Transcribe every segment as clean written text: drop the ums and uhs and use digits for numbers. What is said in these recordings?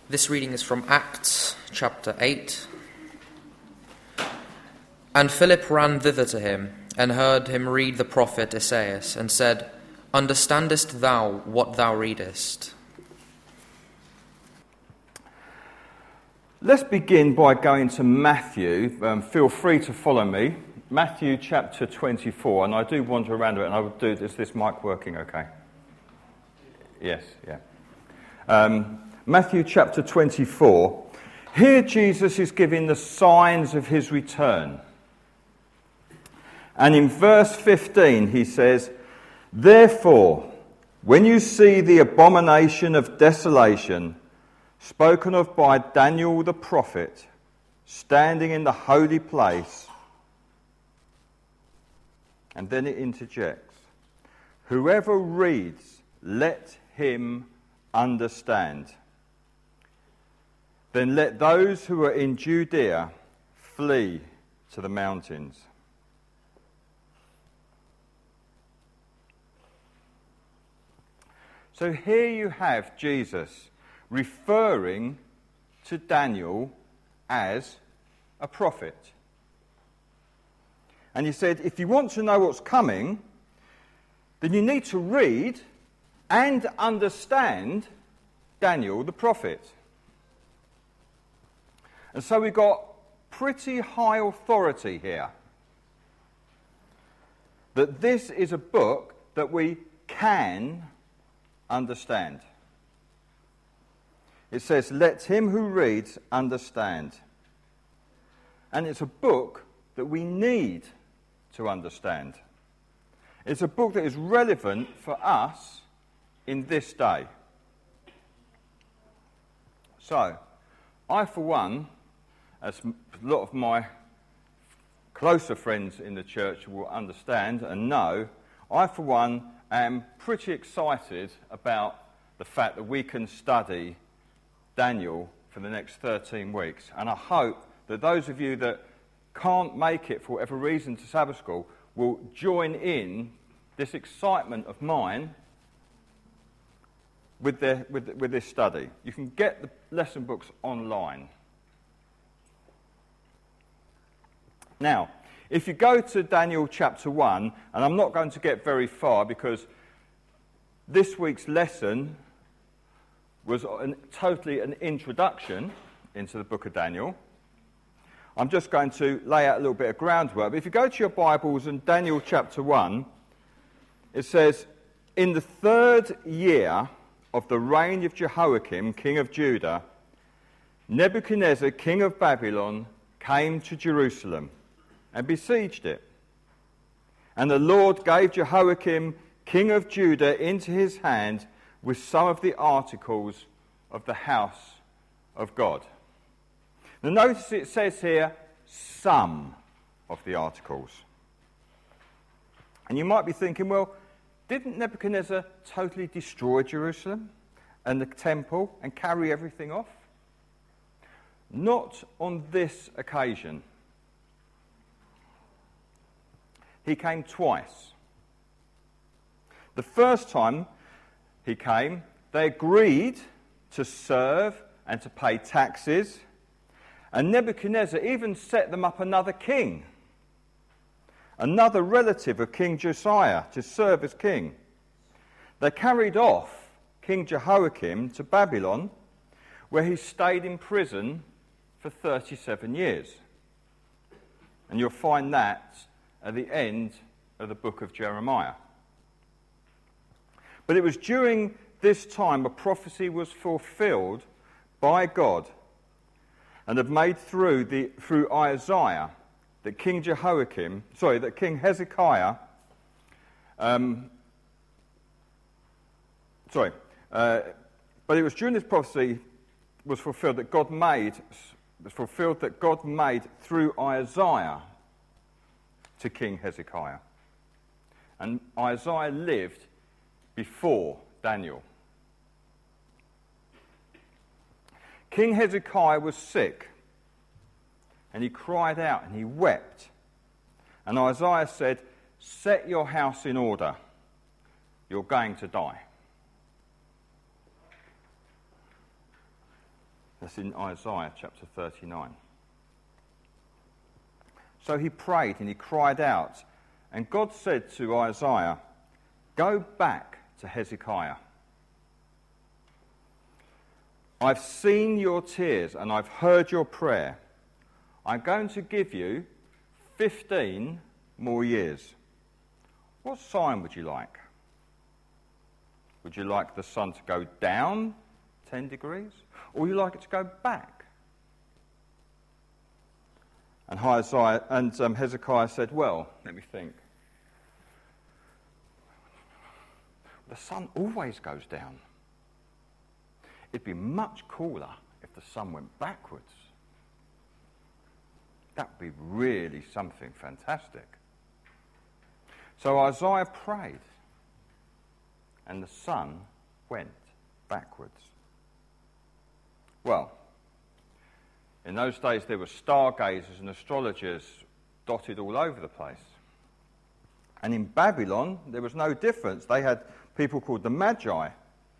This reading is from Acts chapter 8. And Philip ran thither to him, and heard him read the prophet Esaias, and said, Understandest thou what thou readest? Let's begin by going to Matthew. Feel free to follow me. Matthew chapter 24, and I do wander around it, and I will do. Is this mic working okay? Yes, yeah. Matthew chapter 24. Here Jesus is giving the signs of his return. And in verse 15 he says, Therefore, when you see the abomination of desolation spoken of by Daniel the prophet, standing in the holy place, and then it interjects, whoever reads, let him understand. Then let those who are in Judea flee to the mountains. So here you have Jesus referring to Daniel as a prophet. And he said, if you want to know what's coming, then you need to read and understand Daniel the prophet. And so we've got pretty high authority here that this is a book that we can understand. It says, let him who reads understand. And it's a book that we need to understand. It's a book that is relevant for us in this day. So, I for one, as a lot of my closer friends in the church will understand and know, I for one am pretty excited about the fact that we can study Daniel for the next 13 weeks. And I hope that those of you that can't make it for whatever reason to Sabbath school will join in this excitement of mine with this study. You can get the lesson books online. Now, if you go to Daniel chapter 1, and I'm not going to get very far because this week's lesson was totally an introduction into the book of Daniel. I'm just going to lay out a little bit of groundwork. But if you go to your Bibles in Daniel chapter 1, it says, in the 3rd year of the reign of Jehoiakim, king of Judah, Nebuchadnezzar, king of Babylon, came to Jerusalem and besieged it. And the Lord gave Jehoiakim, king of Judah, into his hand with some of the articles of the house of God. Now notice it says here, some of the articles. And you might be thinking, well, didn't Nebuchadnezzar totally destroy Jerusalem and the temple and carry everything off? Not on this occasion. He came twice. The first time he came, they agreed to serve and to pay taxes, and Nebuchadnezzar even set them up another king, another relative of King Josiah, to serve as king. They carried off King Jehoiakim to Babylon, where he stayed in prison for 37 years. And you'll find that at the end of the book of Jeremiah. But it was during this time a prophecy was fulfilled by God and had made through Isaiah that King Hezekiah, but it was during this prophecy was fulfilled that God made through Isaiah to King Hezekiah. And Isaiah lived before Daniel. King Hezekiah was sick, and he cried out and he wept. And Isaiah said, "Set your house in order. You're going to die." That's in Isaiah chapter 39. So he prayed and he cried out, and God said to Isaiah, "Go back to Hezekiah. I've seen your tears and I've heard your prayer. I'm going to give you 15 more years. What sign would you like? Would you like the sun to go down 10 degrees? Or would you like it to go back?" And Hezekiah said, "Well, let me think. The sun always goes down. It'd be much cooler if the sun went backwards. That would be really something fantastic." So Isaiah prayed, and the sun went backwards. Well, in those days there were stargazers and astrologers dotted all over the place. And in Babylon there was no difference. They had people called the Magi.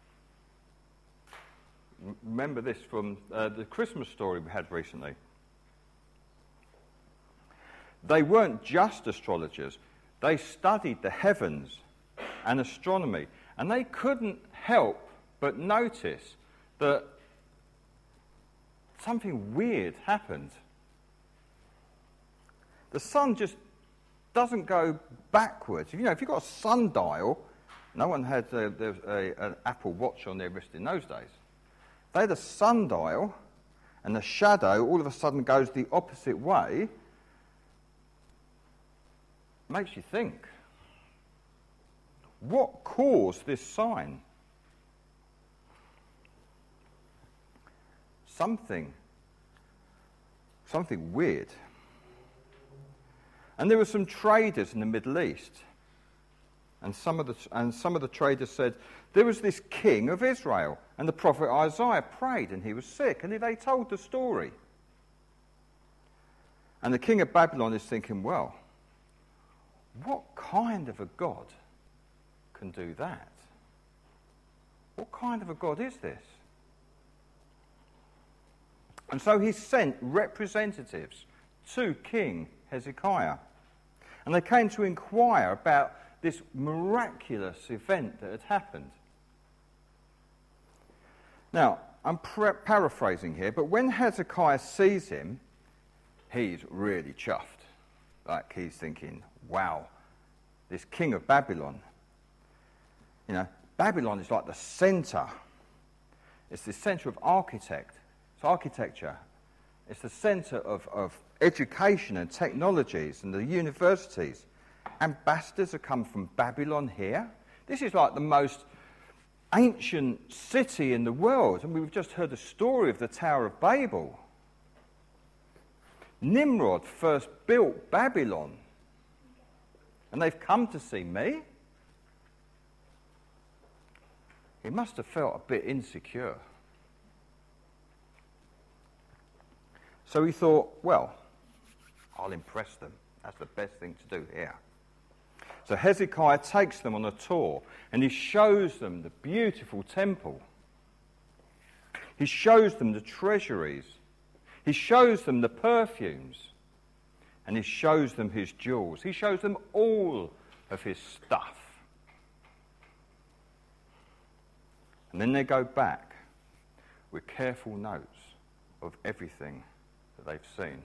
Remember this from the Christmas story we had recently. They weren't just astrologers. They studied the heavens and astronomy. And they couldn't help but notice that something weird happened. The sun just doesn't go backwards. You know, if you've got a sundial, no one had an Apple Watch on their wrist in those days. They had a sundial, and the shadow all of a sudden goes the opposite way. Makes you think. What caused this sign? Something weird. And there were some traders in the Middle East. And some of the traders said, there was this king of Israel, and the prophet Isaiah prayed, and he was sick, and they told the story. And the king of Babylon is thinking, well, what kind of a God can do that? What kind of a God is this? And so he sent representatives to King Hezekiah. And they came to inquire about this miraculous event that had happened. Now, I'm paraphrasing here, but when Hezekiah sees him, he's really chuffed. Like he's thinking, wow, this king of Babylon. You know, Babylon is like the centre. It's the centre of architecture. It's the centre of education and technologies and the universities. Ambassadors have come from Babylon here. This is like the most ancient city in the world. And we've just heard the story of the Tower of Babel. Nimrod first built Babylon. And they've come to see me. He must have felt a bit insecure. So he thought, well, I'll impress them. That's the best thing to do here. So Hezekiah takes them on a tour, and he shows them the beautiful temple. He shows them the treasuries. He shows them the perfumes. And he shows them his jewels. He shows them all of his stuff. And then they go back with careful notes of everything that they've seen.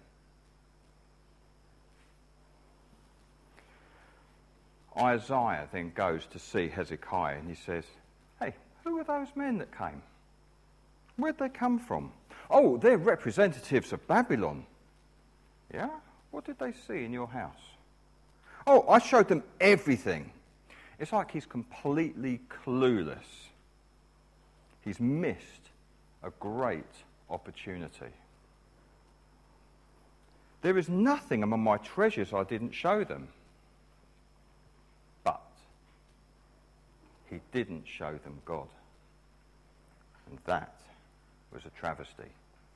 Isaiah then goes to see Hezekiah and he says, hey, who are those men that came? Where'd they come from? Oh, they're representatives of Babylon. Yeah? What did they see in your house? Oh, I showed them everything. It's like he's completely clueless. He's missed a great opportunity. There is nothing among my treasures I didn't show them. But he didn't show them God. And that was a travesty.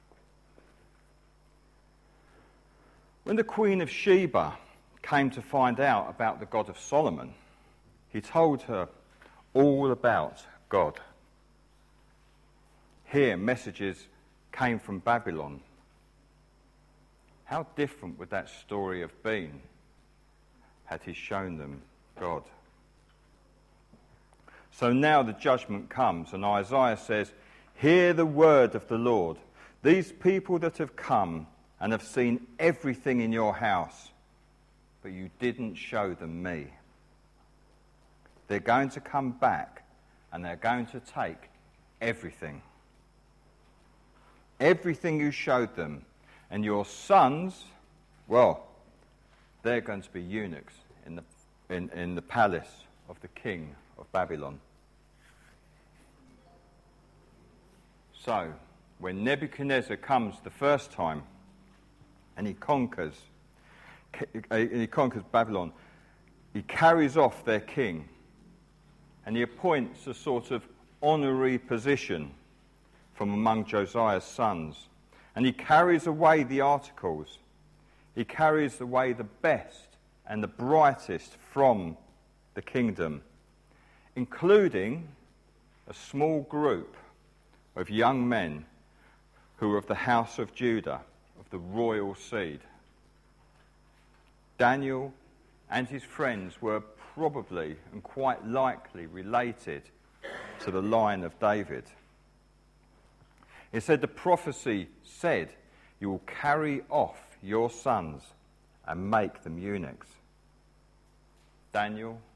When the Queen of Sheba came to find out about the God of Solomon, he told her all about God. Here, messages came from Babylon. How different would that story have been had he shown them God? So now the judgment comes, and Isaiah says, "Hear the word of the Lord. These people that have come and have seen everything in your house, but you didn't show them me. They're going to come back and they're going to take everything. Everything you showed them. And your sons, well, they're going to be eunuchs in the palace of the king of Babylon." So, when Nebuchadnezzar comes the first time and he conquers Babylon, he carries off their king and he appoints a sort of honorary position from among Josiah's sons. And he carries away the articles. He carries away the best and the brightest from the kingdom, including a small group of young men who were of the house of Judah, of the royal seed. Daniel and his friends were probably and quite likely related to the line of David. It said, the prophecy said, "You will carry off your sons and make them eunuchs." Daniel,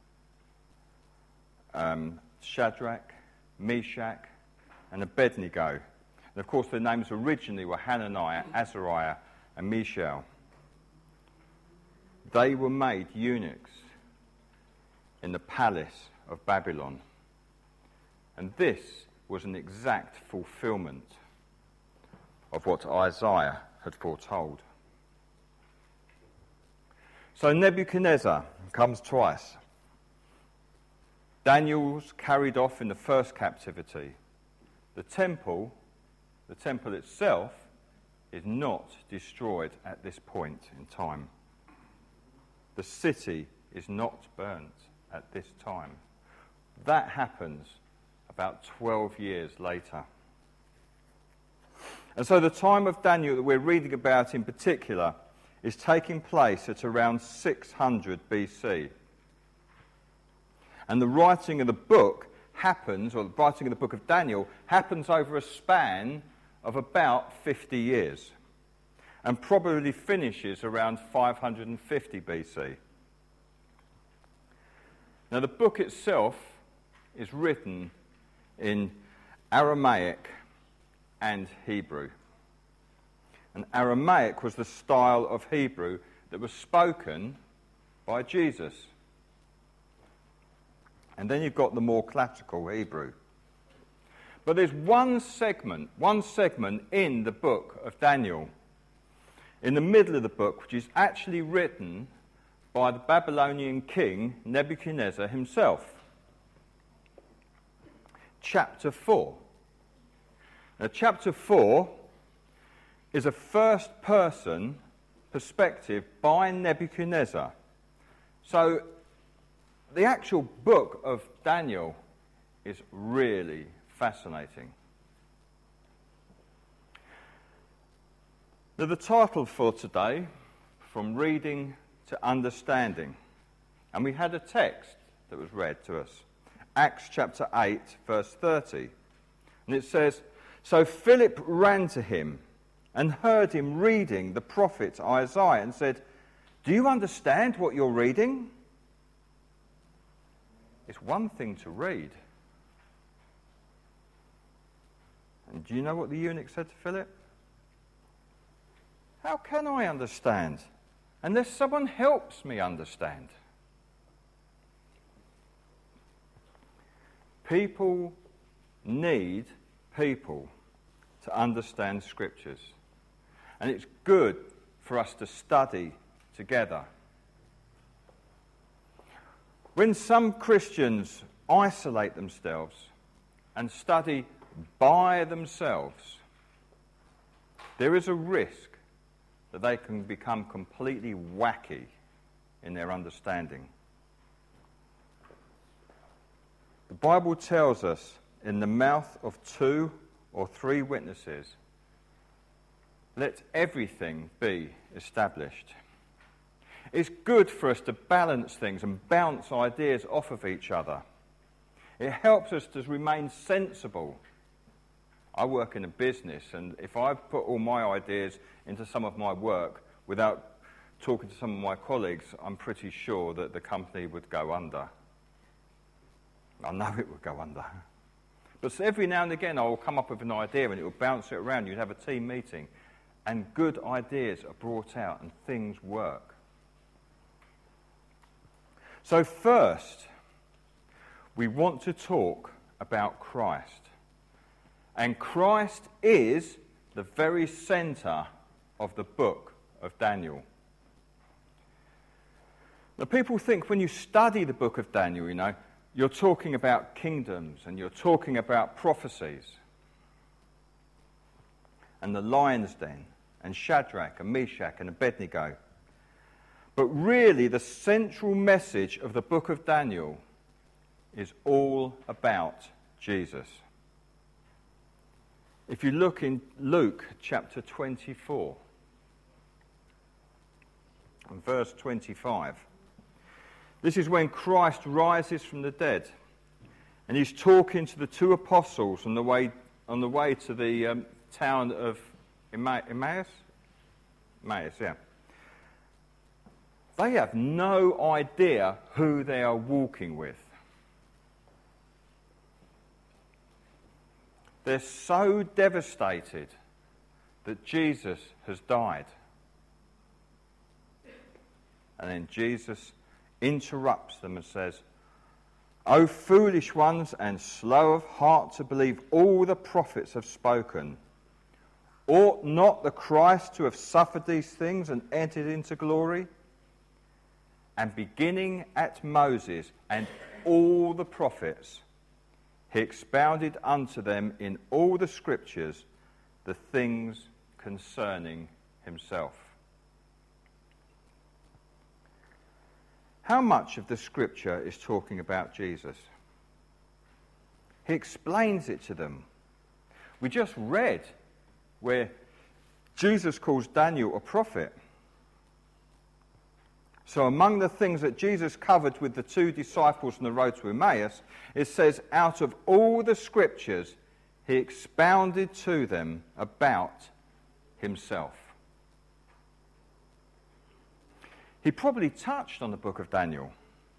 Shadrach, Meshach, and Abednego. And of course, their names originally were Hananiah, Azariah, and Mishael. They were made eunuchs in the palace of Babylon. And this was an exact fulfillment of what Isaiah had foretold. So Nebuchadnezzar comes twice. Daniel's carried off in the first captivity. The temple itself is not destroyed at this point in time. The city is not burnt at this time. That happens about 12 years later. And so the time of Daniel that we're reading about in particular is taking place at around 600 BC. And the writing of the book happens, or the writing of the book of Daniel, happens over a span of about 50 years and probably finishes around 550 BC. Now the book itself is written in Aramaic and Hebrew. And Aramaic was the style of Hebrew that was spoken by Jesus. And then you've got the more classical Hebrew. But there's one segment in the book of Daniel, in the middle of the book, which is actually written by the Babylonian king Nebuchadnezzar himself. Chapter 4. Now, chapter 4 is a first-person perspective by Nebuchadnezzar. So, the actual book of Daniel is really fascinating. Now, the title for today, From Reading to Understanding, and we had a text that was read to us, Acts chapter 8, verse 30, and it says, "So Philip ran to him and heard him reading the prophet Isaiah and said, 'Do you understand what you're reading?' It's one thing to read." And do you know what the eunuch said to Philip? "How can I understand unless someone helps me understand?" People need people to understand scriptures. And it's good for us to study together. When some Christians isolate themselves and study by themselves, there is a risk that they can become completely wacky in their understanding. The Bible tells us, in the mouth of 2 or 3 witnesses, let everything be established. It's good for us to balance things and bounce ideas off of each other. It helps us to remain sensible. I work in a business, and if I put all my ideas into some of my work without talking to some of my colleagues, I'm pretty sure that the company would go under. I know it would go under. But every now and again I will come up with an idea and it will bounce it around. You'd have a team meeting and good ideas are brought out and things work. So first, we want to talk about Christ. And Christ is the very centre of the book of Daniel. Now, people think when you study the book of Daniel, you're talking about kingdoms and you're talking about prophecies. And the lion's den, and Shadrach and Meshach and Abednego. But really, the central message of the book of Daniel is all about Jesus. If you look in Luke chapter 24, and verse 25, this is when Christ rises from the dead, and he's talking to the two apostles on the way to the town of Emmaus? Emmaus, yeah. They have no idea who they are walking with. They're so devastated that Jesus has died. And then Jesus interrupts them and says, "O foolish ones and slow of heart to believe all the prophets have spoken. Ought not the Christ to have suffered these things and entered into glory?" And beginning at Moses and all the prophets, he expounded unto them in all the scriptures the things concerning himself. How much of the scripture is talking about Jesus? He explains it to them. We just read where Jesus calls Daniel a prophet. So among the things that Jesus covered with the two disciples on the road to Emmaus, it says, out of all the scriptures, he expounded to them about himself. He probably touched on the book of Daniel.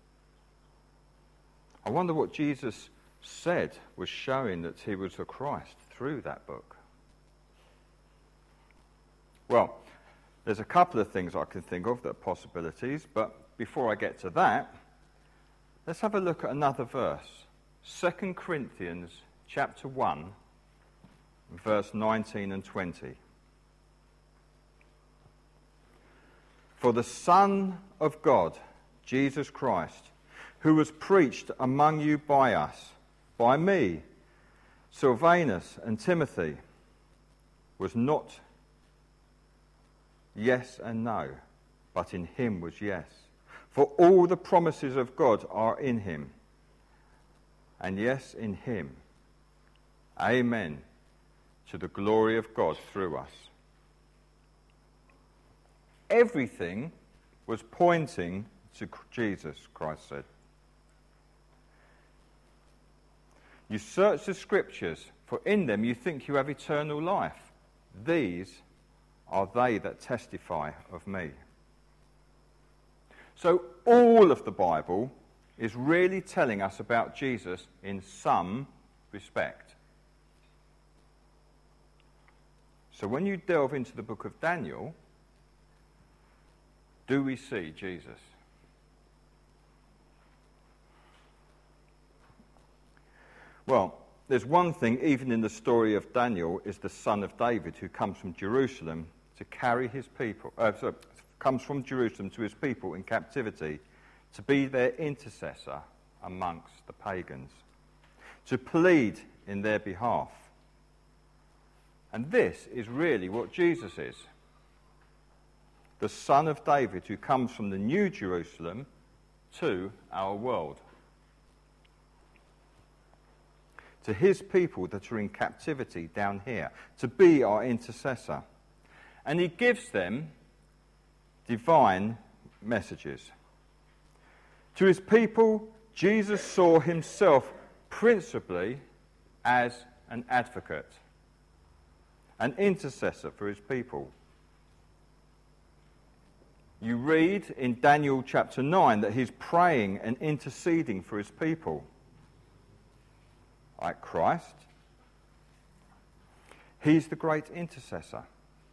I wonder what Jesus said was showing that he was the Christ through that book. Well, there's a couple of things I can think of that are possibilities, but before I get to that, let's have a look at another verse. 2 Corinthians chapter 1, verse 19 and 20. For the Son of God, Jesus Christ, who was preached among you by us, by me, Silvanus and Timothy, was not yes and no, but in him was yes. For all the promises of God are in him, and yes, in him. Amen, to the glory of God through us. Everything was pointing to Jesus, Christ said. You search the scriptures, for in them you think you have eternal life. These are they that testify of me. So all of the Bible is really telling us about Jesus in some respect. So when you delve into the book of Daniel, do we see Jesus? Well, there's one thing, even in the story of Daniel, is the son of David who comes from Jerusalem to carry his people, comes from Jerusalem to his people in captivity to be their intercessor amongst the pagans, to plead in their behalf. And this is really what Jesus is. The son of David who comes from the New Jerusalem to our world. To his people that are in captivity down here, to be our intercessor. and he gives them divine messages. To his people, Jesus saw himself principally as an advocate, an intercessor for his people. You read in Daniel chapter 9 that he's praying and interceding for his people. Like Christ, he's the great intercessor.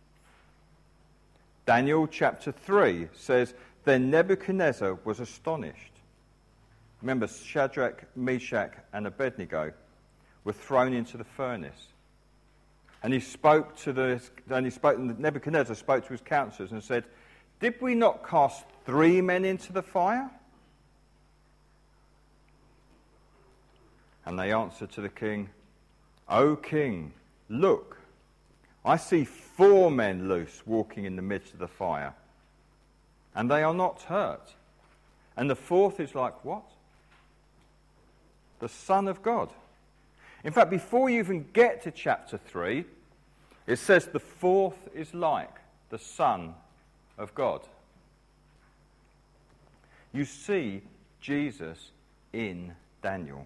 Daniel chapter 3 says, then Nebuchadnezzar was astonished. Remember, Shadrach, Meshach, and Abednego were thrown into the furnace. And Nebuchadnezzar spoke to his counselors and said, did we not cast 3 men into the fire? And they answered to the king, O king, look, I see 4 men loose walking in the midst of the fire, and they are not hurt. And the 4th is like what? The Son of God. In fact, before you even get to chapter 3, it says the 4th is like the Son of God. You see Jesus in Daniel.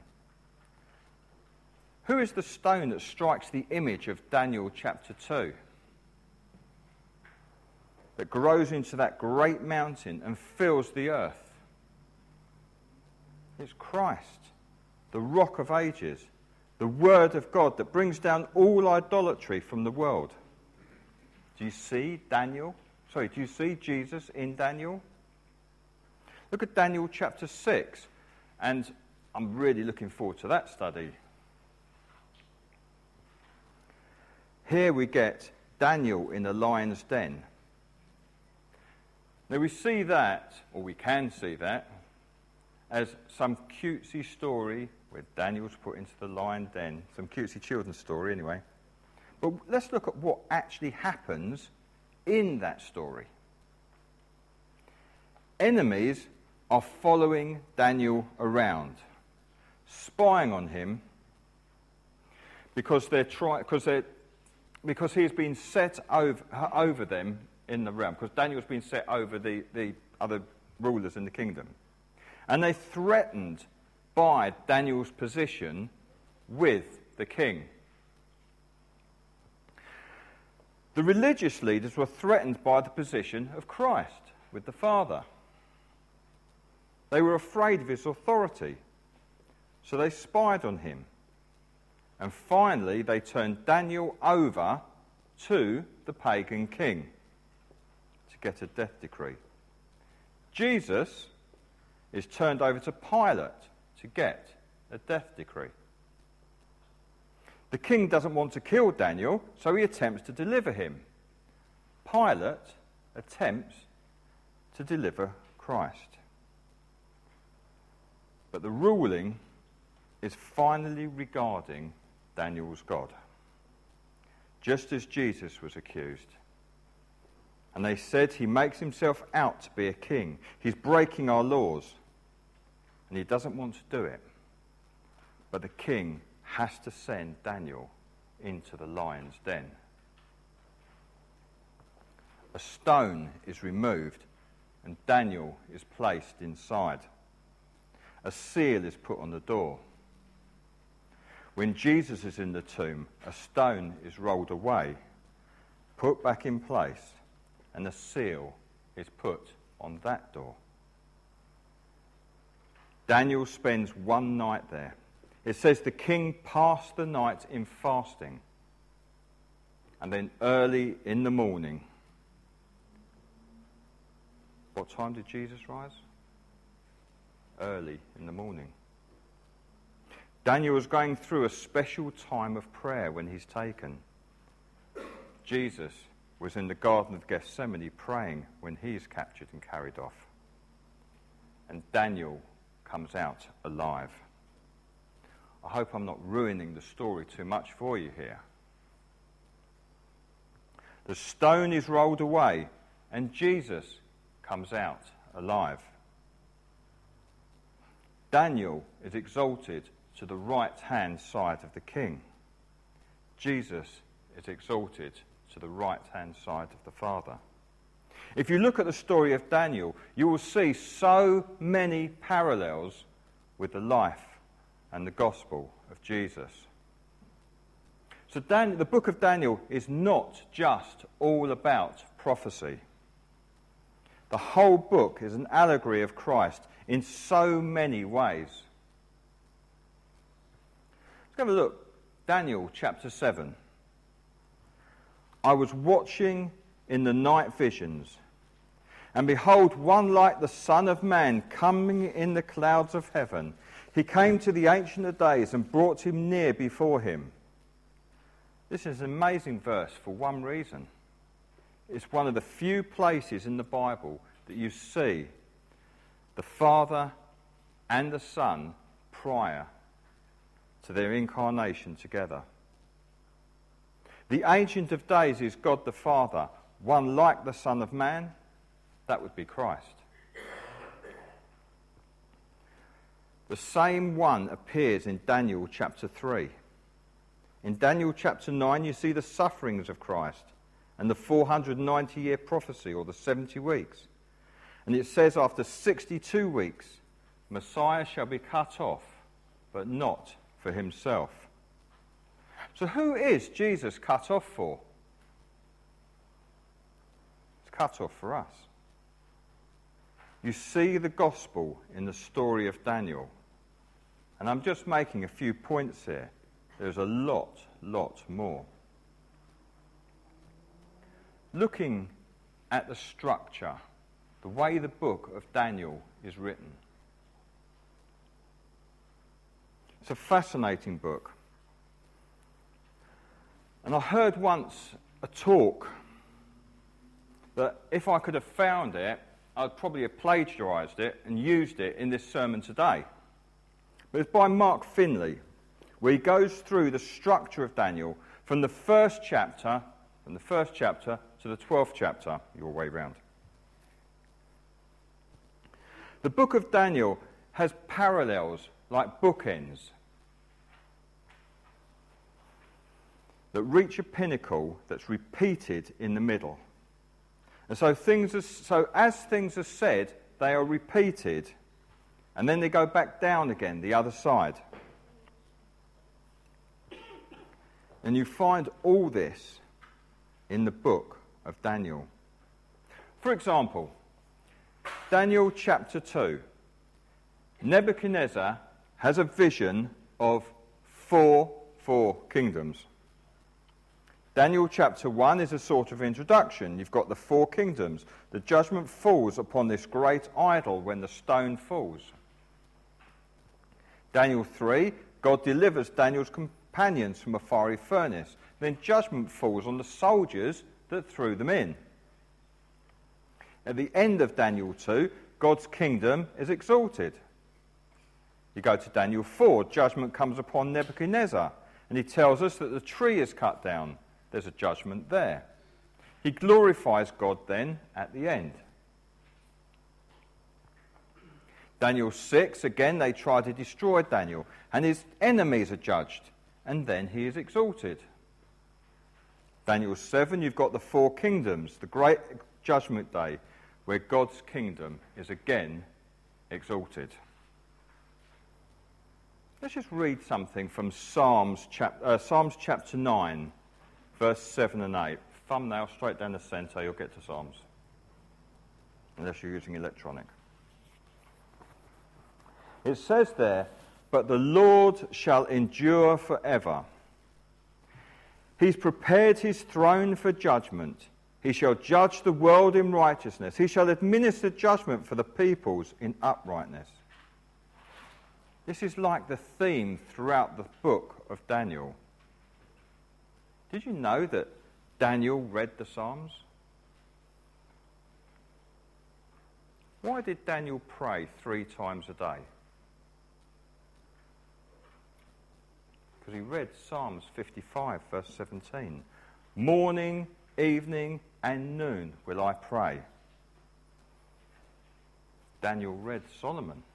Who is the stone that strikes the image of Daniel chapter 2? That grows into that great mountain and fills the earth? It's Christ, the rock of ages, the Word of God that brings down all idolatry from the world. Do you see Jesus in Daniel? Look at Daniel chapter 6, and I'm really looking forward to that study. Here we get Daniel in the lion's den. Now we see that, or we can see that, as some cutesy story where Daniel's put into the lion den. Some cutesy children's story anyway. But let's look at what actually happens in that story. Enemies are following Daniel around, spying on him because he's been set over them in the realm, because Daniel's been set over the other rulers in the kingdom. And they're threatened by Daniel's position with the king. The religious leaders were threatened by the position of Christ with the Father. They were afraid of his authority, so they spied on him. And finally, they turned Daniel over to the pagan king to get a death decree. Jesus is turned over to Pilate to get a death decree. The king doesn't want to kill Daniel, so he attempts to deliver him. Pilate attempts to deliver Christ. But the ruling is finally regarding Daniel's God, just as Jesus was accused. And they said he makes himself out to be a king. He's breaking our laws, and he doesn't want to do it. But the king has to send Daniel into the lion's den. A stone is removed, and Daniel is placed inside. A seal is put on the door. When Jesus is in the tomb, a stone is rolled away, put back in place, and a seal is put on that door. Daniel spends one night there. It says the king passed the night in fasting, and then early in the morning. What time did Jesus rise? Early in the morning. Daniel was going through a special time of prayer when he's taken. Jesus was in the Garden of Gethsemane praying when he's captured and carried off. And Daniel comes out alive. I hope I'm not ruining the story too much for you here. The stone is rolled away and Jesus comes out alive. Daniel is exalted to the right-hand side of the king. Jesus is exalted to the right-hand side of the Father. If you look at the story of Daniel, you will see so many parallels with the life and the gospel of Jesus. So the book of Daniel is not just all about prophecy. The whole book is an allegory of Christ in so many ways. Let's have a look. Daniel chapter 7. I was watching in the night visions, and behold, one like the Son of Man coming in the clouds of heaven. He came to the Ancient of Days and brought him near before him. This is an amazing verse for one reason. It's one of the few places in the Bible that you see the Father and the Son prior to their incarnation together. The Ancient of Days is God the Father, one like the Son of Man. That would be Christ. The same one appears in Daniel chapter 3. In Daniel chapter 9, you see the sufferings of Christ and the 490-year prophecy, or the 70 weeks. And it says after 62 weeks, Messiah shall be cut off, but not for himself. So who is Jesus cut off for? It's cut off for us. You see the gospel in the story of Daniel. And I'm just making a few points here. There's a lot more. Looking at the structure, the way the book of Daniel is written. It's a fascinating book. And I heard once a talk that if I could have found it, I'd probably have plagiarised it and used it in this sermon today. But it's by Mark Finley, where he goes through the structure of Daniel from the first chapter to the 12th chapter, your way round. The book of Daniel has parallels like bookends that reach a pinnacle that's repeated in the middle. And so as things are said, they are repeated, and then they go back down again, the other side. And you find all this in the book of Daniel. For example, Daniel chapter 2. Nebuchadnezzar has a vision of four kingdoms. Daniel chapter 1 is a sort of introduction. You've got the four kingdoms. The judgment falls upon this great idol when the stone falls. Daniel 3, God delivers Daniel's companions from a fiery furnace. Then judgment falls on the soldiers that threw them in. At the end of Daniel 2, God's kingdom is exalted. You go to Daniel 4, judgment comes upon Nebuchadnezzar, and he tells us that the tree is cut down. There's a judgment there. He glorifies God then at the end. Daniel 6, again, they try to destroy Daniel, and his enemies are judged, and then he is exalted. Daniel 7, you've got the four kingdoms, the great judgment day, where God's kingdom is again exalted. Let's just read something from Psalms chapter 9, verse 7 and 8. Thumbnail straight down the centre, you'll get to Psalms. Unless you're using electronic. It says there, "But the Lord shall endure forever. He's prepared his throne for judgment. He shall judge the world in righteousness. He shall administer judgment for the peoples in uprightness." This is like the theme throughout the book of Daniel. Did you know that Daniel read the Psalms? Why did Daniel pray 3 times a day? Because he read Psalms 55, verse 17. "Morning, evening, and noon will I pray." Daniel read Solomon,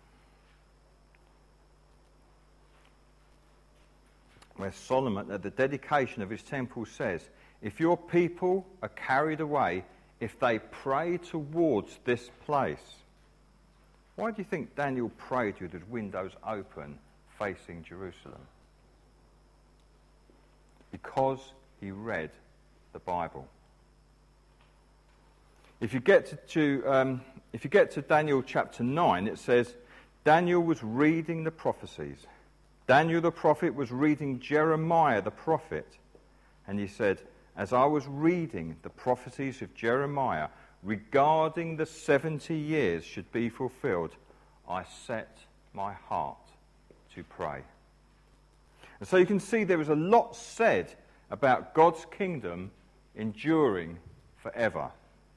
where Solomon, at the dedication of his temple, says, if your people are carried away, if they pray towards this place. Why do you think Daniel prayed with his windows open facing Jerusalem? Because he read the Bible. If you get to Daniel chapter 9, it says, Daniel was reading the prophecies. Daniel the prophet was reading Jeremiah the prophet. And he said, as I was reading the prophecies of Jeremiah regarding the 70 years should be fulfilled, I set my heart to pray. And so you can see there is a lot said about God's kingdom enduring forever.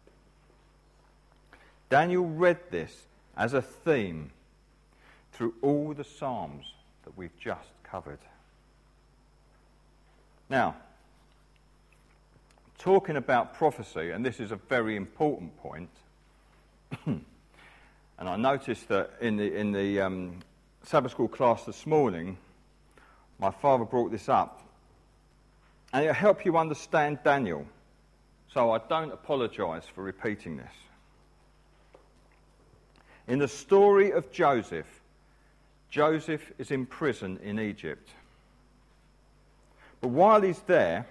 Daniel read this as a theme through all the Psalms that we've just covered. Now, talking about prophecy, and this is a very important point, and I noticed that in the Sabbath school class this morning, my father brought this up, and it'll help you understand Daniel, so I don't apologise for repeating this. In the story of Joseph, Joseph is in prison in Egypt. But while he's there,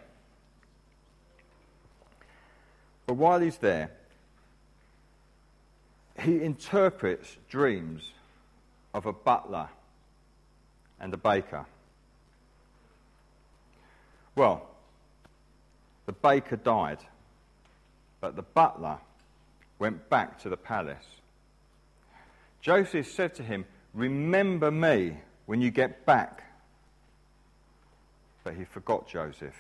he interprets dreams of a butler and a baker. Well, the baker died, but the butler went back to the palace. Joseph said to him, remember me when you get back. But he forgot Joseph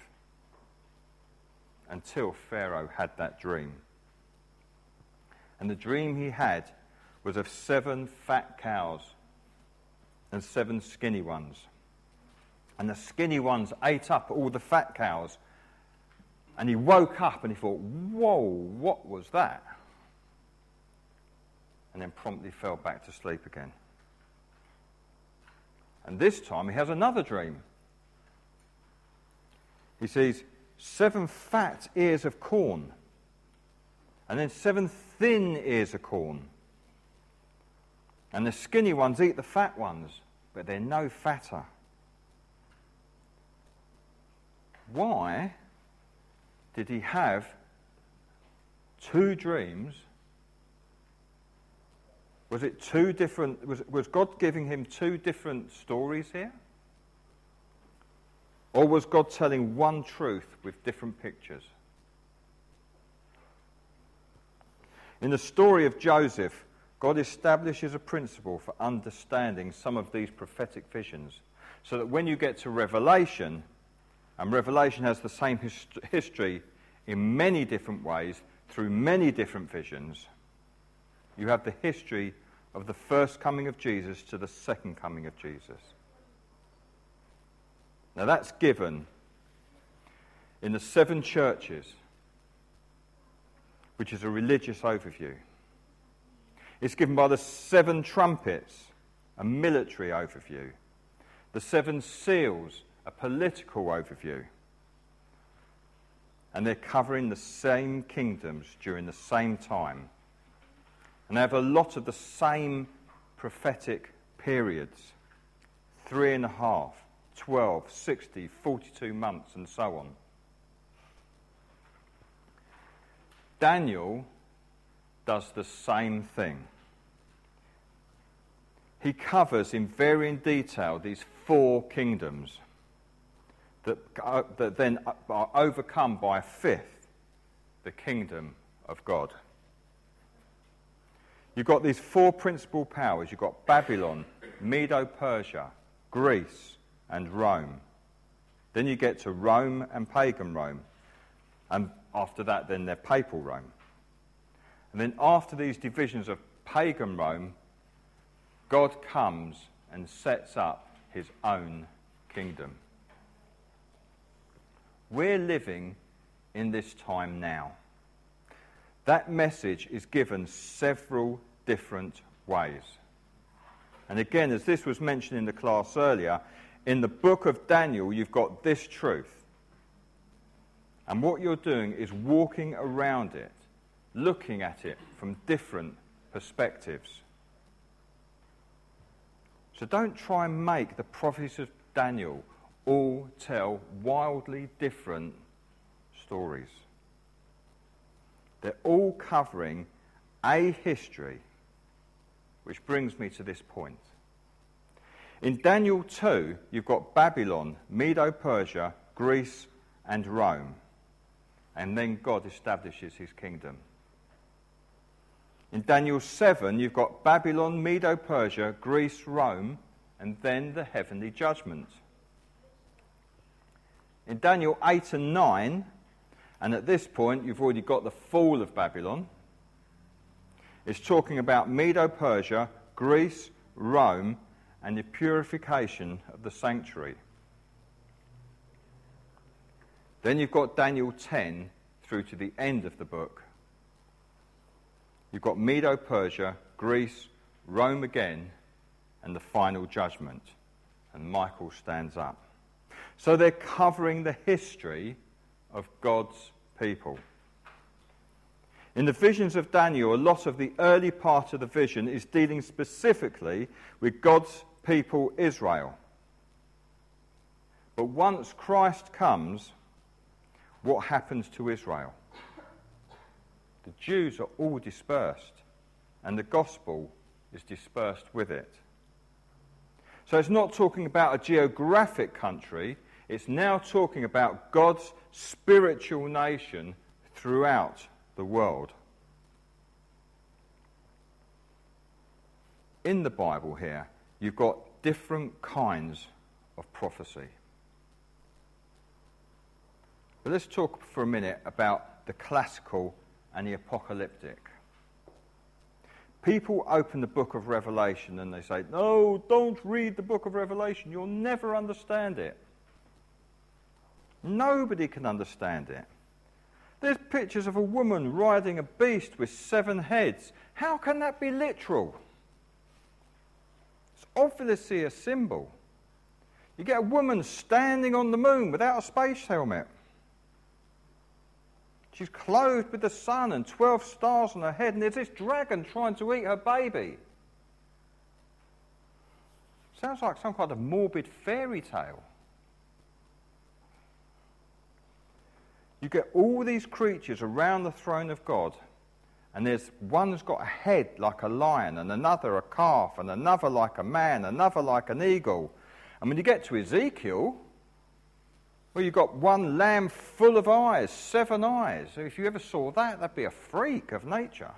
until Pharaoh had that dream. And the dream he had was of 7 fat cows and 7 skinny ones. And the skinny ones ate up all the fat cows. And he woke up and he thought, whoa, what was that? And then promptly fell back to sleep again. And this time he has another dream. He sees 7 fat ears of corn, and then 7 thin ears of corn. And the skinny ones eat the fat ones, but they're no fatter. Why did he have 2 dreams? Was it 2 different? Was God giving him 2 different stories here? Or was God telling one truth with different pictures? In the story of Joseph, God establishes a principle for understanding some of these prophetic visions, so that when you get to Revelation, and Revelation has the same history in many different ways, through many different visions, you have the history of the first coming of Jesus to the second coming of Jesus. Now that's given in the 7 churches, which is a religious overview. It's given by the 7 trumpets, a military overview. The 7 seals, a political overview. And they're covering the same kingdoms during the same time. And they have a lot of the same prophetic periods. 3.5, 12, 60, 42 months, and so on. Daniel does the same thing. He covers in varying detail these 4 kingdoms that then are overcome by a 5th, the kingdom of God. You've got these 4 principal powers. You've got Babylon, Medo-Persia, Greece, and Rome. Then you get to Rome and pagan Rome. And after that, then they're papal Rome. And then after these divisions of pagan Rome, God comes and sets up his own kingdom. We're living in this time now. That message is given several different ways. And again, as this was mentioned in the class earlier, in the book of Daniel, you've got this truth. And what you're doing is walking around it, looking at it from different perspectives. So don't try and make the prophecies of Daniel all tell wildly different stories. They're all covering a history, which brings me to this point. In Daniel 2, you've got Babylon, Medo-Persia, Greece, and Rome. And then God establishes his kingdom. In Daniel 7, you've got Babylon, Medo-Persia, Greece, Rome, and then the heavenly judgment. In Daniel 8 and 9, and at this point you've already got the fall of Babylon, it's talking about Medo-Persia, Greece, Rome, and the purification of the sanctuary. Then you've got Daniel 10 through to the end of the book. You've got Medo-Persia, Greece, Rome again, and the final judgment. And Michael stands up. So they're covering the history of God's people. In the visions of Daniel, a lot of the early part of the vision is dealing specifically with God's people, Israel. But once Christ comes, what happens to Israel? The Jews are all dispersed, and the gospel is dispersed with it. So it's not talking about a geographic country, it's now talking about God's spiritual nation throughout the world. In the Bible here, you've got different kinds of prophecy. But let's talk for a minute about the classical and the apocalyptic. People open the book of Revelation and they say, no, don't read the book of Revelation, you'll never understand it. Nobody can understand it. There's pictures of a woman riding a beast with 7 heads. How can that be literal? It's obviously a symbol. You get a woman standing on the moon without a space helmet. She's clothed with the sun and 12 stars on her head, and there's this dragon trying to eat her baby. Sounds like some kind of morbid fairy tale. You get all these creatures around the throne of God, and there's one's got a head like a lion, and another a calf, and another like a man, another like an eagle. And when you get to Ezekiel, well, you've got one lamb full of eyes, 7 eyes. So if you ever saw that, that'd be a freak of nature.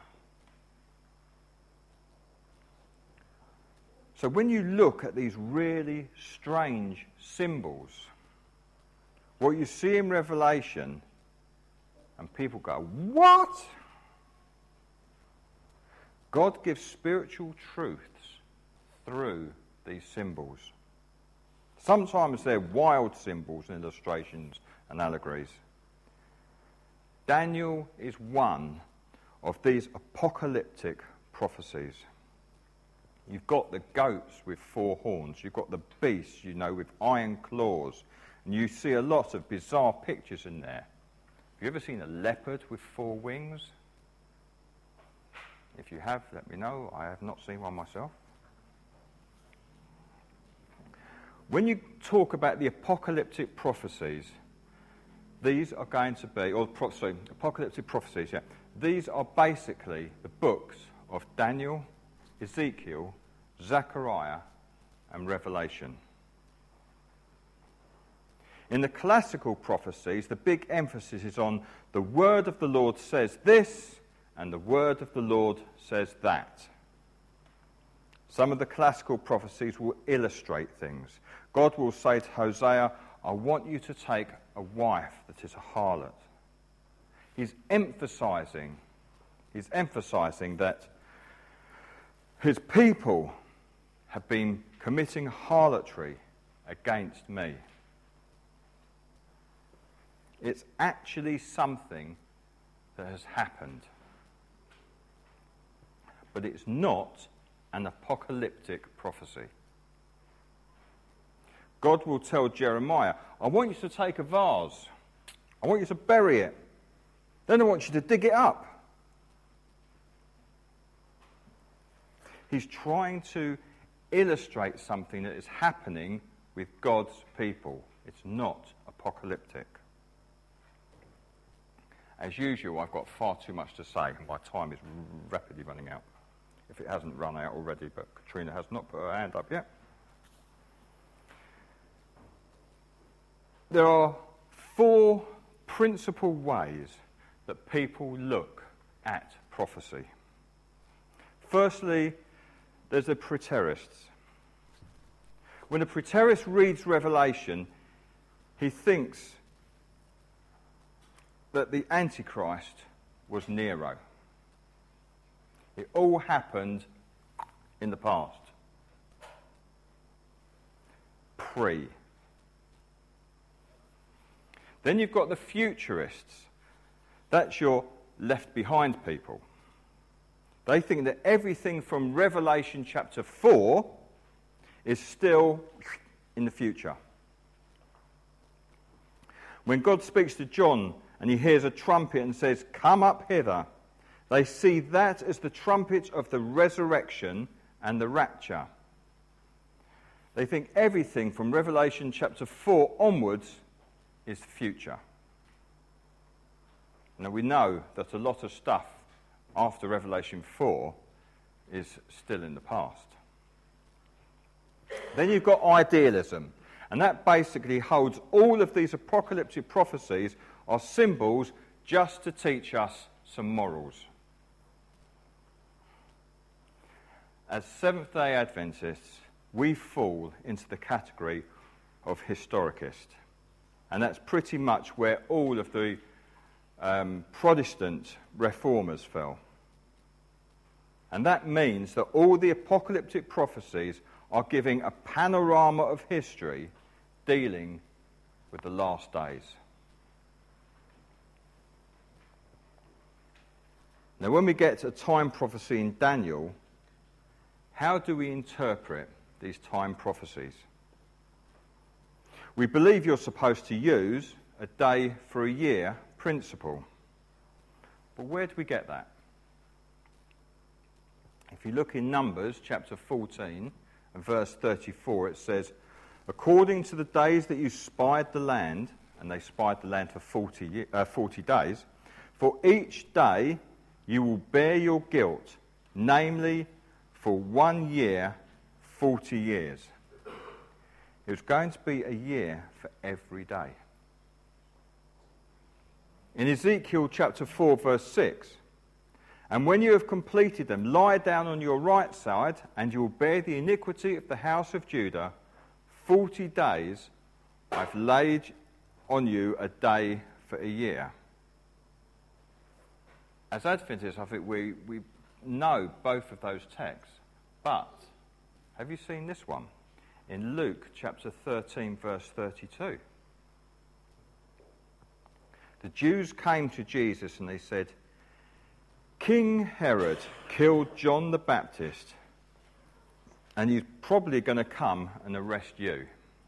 So when you look at these really strange symbols, what you see in Revelation, and people go, what? God gives spiritual truths through these symbols. Sometimes they're wild symbols and illustrations and allegories. Daniel is one of these apocalyptic prophecies. You've got the goats with 4 horns. You've got the beasts, with iron claws. And you see a lot of bizarre pictures in there. Have you ever seen a leopard with 4 wings? If you have, let me know. I have not seen one myself. When you talk about the apocalyptic prophecies, these are going to be, apocalyptic prophecies, these are basically the books of Daniel, Ezekiel, Zechariah, and Revelation. In the classical prophecies, the big emphasis is on the word of the Lord says this, and the word of the Lord says that. Some of the classical prophecies will illustrate things. God will say to Hosea, I want you to take a wife that is a harlot. He's emphasizing that his people have been committing harlotry against me. It's actually something that has happened. But it's not an apocalyptic prophecy. God will tell Jeremiah, I want you to take a vase I want you to bury it. Then I want you to dig it up. He's trying to illustrate something that is happening with God's people. It's not apocalyptic. As usual, I've got far too much to say, and my time is rapidly running out. If it hasn't run out already, but Katrina has not put her hand up yet. There are 4 principal ways that people look at prophecy. Firstly, there's the preterists. When a preterist reads Revelation, he thinks that the Antichrist was Nero. It all happened in the past. Pre. Then you've got the futurists. That's your left behind people. They think that everything from Revelation chapter 4 is still in the future. When God speaks to John and he hears a trumpet and says, "Come up hither," they see that as the trumpet of the resurrection and the rapture. They think everything from Revelation chapter 4 onwards is the future. Now we know that a lot of stuff after Revelation 4 is still in the past. Then you've got idealism, and that basically holds all of these apocalyptic prophecies are symbols just to teach us some morals. As Seventh-day Adventists, we fall into the category of historicist, and that's pretty much where all of the Protestant reformers fell. And that means that all the apocalyptic prophecies are giving a panorama of history dealing with the last days. Now, when we get to time prophecy in Daniel, how do we interpret these time prophecies? We believe you're supposed to use a day for a year principle. But where do we get that? If you look in Numbers chapter 14 and verse 34, it says, "According to the days that you spied the land," and they spied the land for 40 days, "for each day you will bear your guilt, namely for 1 year, 40 years. It was going to be a year for every day. In Ezekiel chapter 4 verse 6, "And when you have completed them, lie down on your right side, and you will bear the iniquity of the house of Judah. 40 days I've laid on you a day for a year." As Adventists, I think we know both of those texts. But have you seen this one? In Luke chapter 13 verse 32. The Jews came to Jesus and they said, "King Herod killed John the Baptist, and he's probably going to come and arrest you.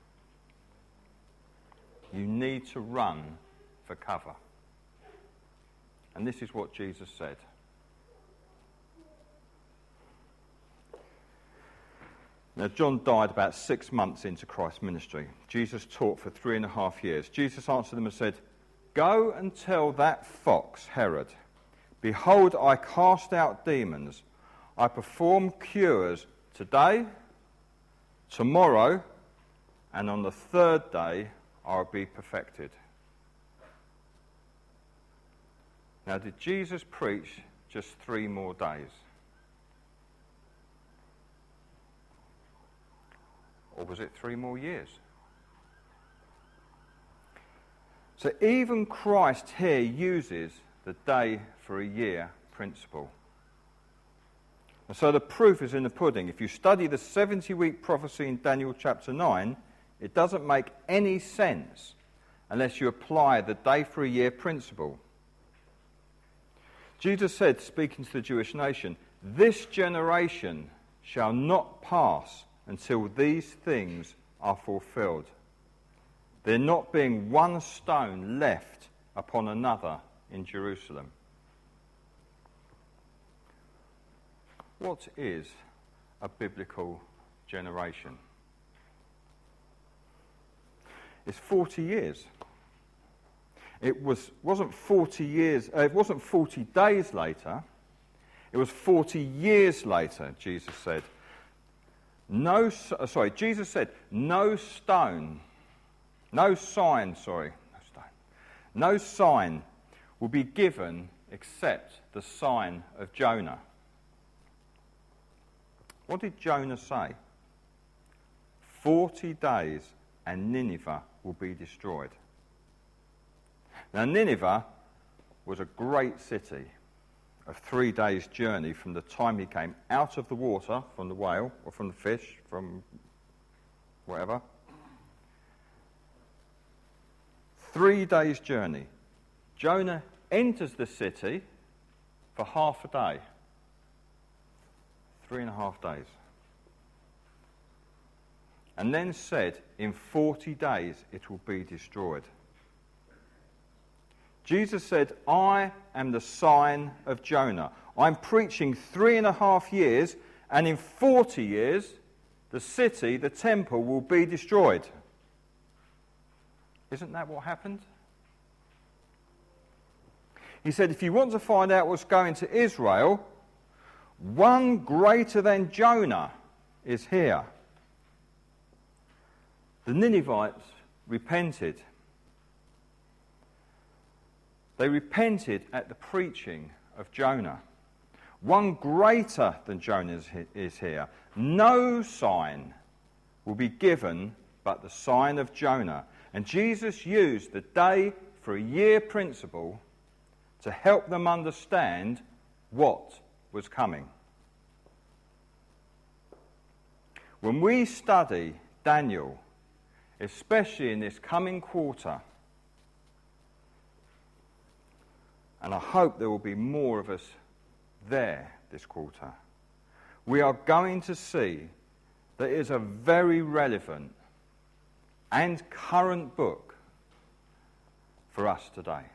You need to run for cover." And this is what Jesus said. Now, John died about 6 months into Christ's ministry. Jesus taught for 3.5 years. Jesus answered them and said, "Go and tell that fox, Herod, behold, I cast out demons. I perform cures today, tomorrow, and on the 3rd day I'll be perfected." Now, did Jesus preach just 3 more days? Or was it 3 more years? So even Christ here uses the day for a year principle. And so the proof is in the pudding. If you study the 70-week prophecy in Daniel chapter 9, it doesn't make any sense unless you apply the day for a year principle. Jesus said, speaking to the Jewish nation, "This generation shall not pass until these things are fulfilled. There not being one stone left upon another in Jerusalem. What is a biblical generation? It's 40 years. It wasn't 40 years. It wasn't 40 days later. It was 40 years later. Jesus said, Jesus said, no sign will be given except the sign of Jonah. What did Jonah say? 40 days and Nineveh will be destroyed. Now, Nineveh was a great city of 3 days' journey from the time he came out of the water, from the whale, or from the fish, from whatever. 3 days' journey. Jonah enters the city for half a day. 3.5 days. And then said, in 40 days it will be destroyed. Jesus said, I am the sign of Jonah. I'm preaching 3.5 years, and in 40 years, the city, the temple, will be destroyed. Isn't that what happened? He said, if you want to find out what's going to Israel, one greater than Jonah is here. The Ninevites repented. They repented at the preaching of Jonah. One greater than Jonah is here. No sign will be given but the sign of Jonah. And Jesus used the day for a year principle to help them understand what was coming. When we study Daniel, especially in this coming quarter, and I hope there will be more of us there this quarter, we are going to see that it is a very relevant and current book for us today.